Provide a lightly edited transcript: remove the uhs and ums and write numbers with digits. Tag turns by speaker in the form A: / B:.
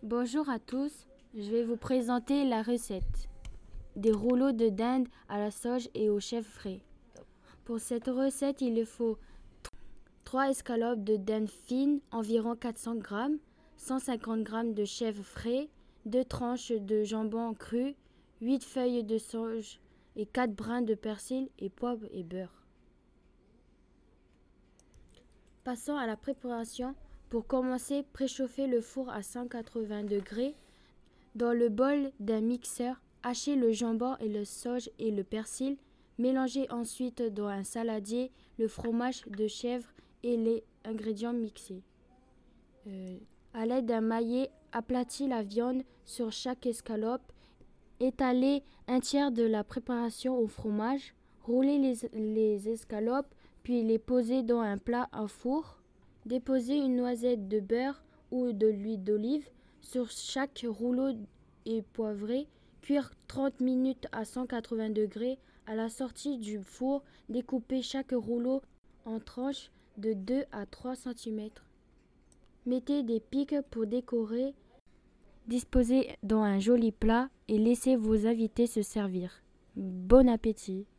A: Bonjour à tous, je vais vous présenter la recette des rouleaux de dinde à la sauge et au chèvre frais. Pour cette recette, il faut 3 escalopes de dinde fine, environ 400 g, 150 g de chèvre frais, 2 tranches de jambon cru, 8 feuilles de sauge et 4 brins de persil et poivre et beurre. Passons à la préparation. Pour commencer, préchauffez le four à 180 degrés. Dans le bol d'un mixeur, hachez le jambon et le sauge et le persil. Mélangez ensuite dans un saladier le fromage de chèvre et les ingrédients mixés. À l'aide d'un maillet, aplatissez la viande sur chaque escalope. Étalez un tiers de la préparation au fromage. Roulez les escalopes, puis les posez dans un plat à four. Déposez une noisette de beurre ou de l'huile d'olive sur chaque rouleau et poivrez. Cuire 30 minutes à 180 degrés. À la sortie du four, découpez chaque rouleau en tranches de 2 à 3 cm. Mettez des pics pour décorer. Disposez dans un joli plat et laissez vos invités se servir. Bon appétit!